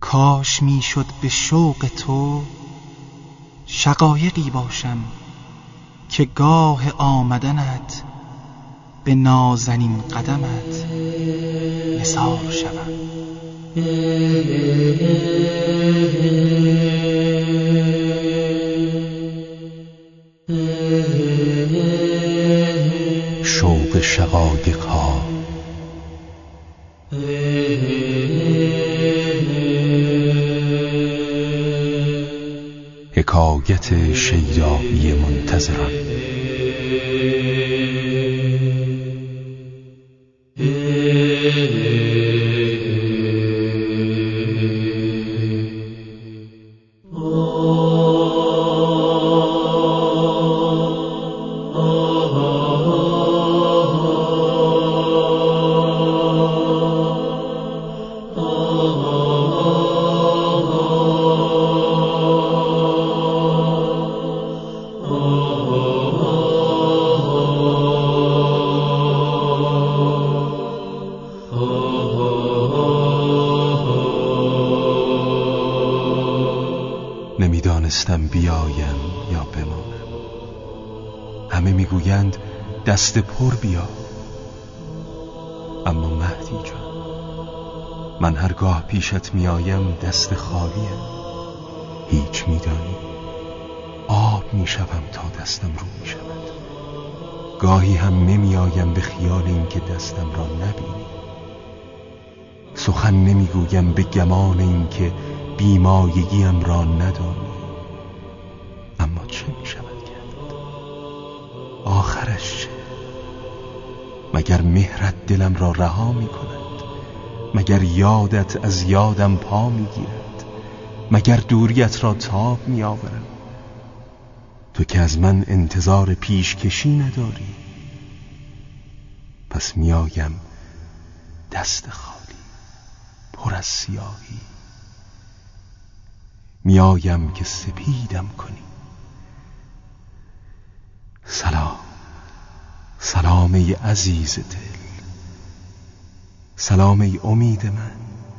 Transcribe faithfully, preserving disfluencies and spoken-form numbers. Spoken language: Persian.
کاش می شد به شوق تو شقایقی باشم که گاه آمدنت به نازنین قدمت نثار شوم. شوق شقایق ها حکایت شیدایی منتظران. نمیدانستم بیایم یا بمانم. همه میگویند دست پر بیا، اما مهدی جان، من هرگاه پیشت میایم دست خالیم. هیچ میدانی آب میشوم تا دستم رو میشود. گاهی هم نمیایم به خیال اینکه دستم را نبینی. سخن نمیگویم به گمان اینکه بیمایگیم را ندانی. اما چه می شود کرد؟ آخرش چه؟ مگر مهرت دلم را رها می کند؟ مگر یادت از یادم پا می گیرد؟ مگر دوریت را تاب می آورم؟ تو که از من انتظار پیشکشی نداری. پس می آیم دست خالی پر از سیاهی. میایم که سپیدم کنی. سلام، سلام ای عزیز دل، سلام ای امید من.